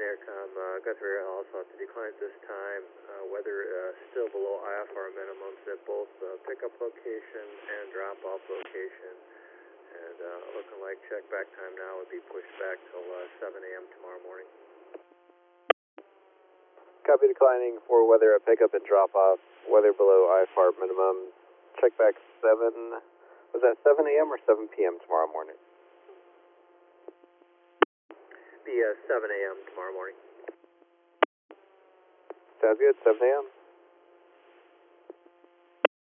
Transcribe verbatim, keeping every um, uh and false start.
Aircom, uh, Guthrie also have to decline at this time. Uh, weather uh, still below I F R minimums at both uh, pickup location and drop-off location. And uh, looking like check back time now would be pushed back till uh, seven A M tomorrow morning. Copy declining for weather at pickup and drop-off. Weather below I F R minimum. Check back seven. Was that seven A M or seven P M tomorrow morning? Be uh, seven A M tomorrow morning. Sounds good. seven A M